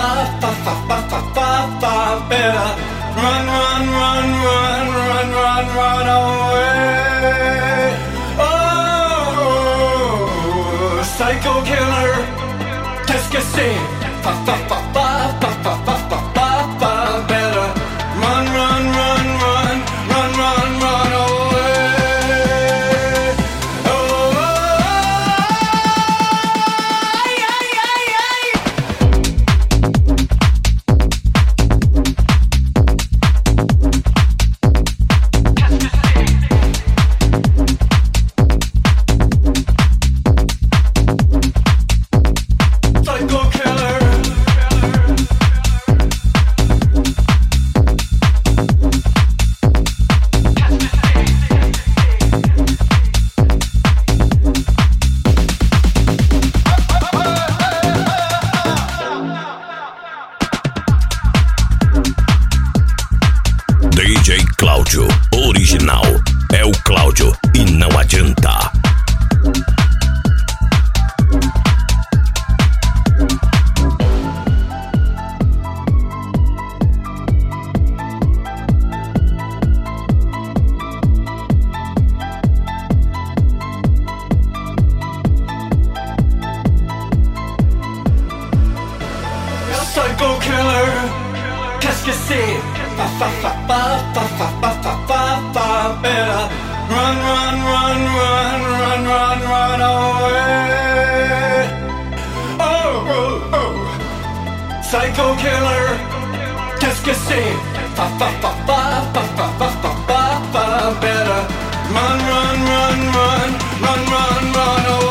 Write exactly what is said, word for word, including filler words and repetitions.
fa fa fa fa fa fa better run run run run run run run away. Oh, psycho killer, qu'est-ce que c'est? Fa fa fa fa fa fa fa fa fa fa better run run run run run run run away. D J Cláudio, original, é o Cláudio e não adianta. Psycho killer, qu'est-ce que c'est? Fa fa fa fa fa fa fa fa fa fa better run run run run run run run away. Oh oh oh, psycho killer, qu'est-ce que c'est? Fa fa fa fa fa fa fa fa fa fa better run run run run run run run away.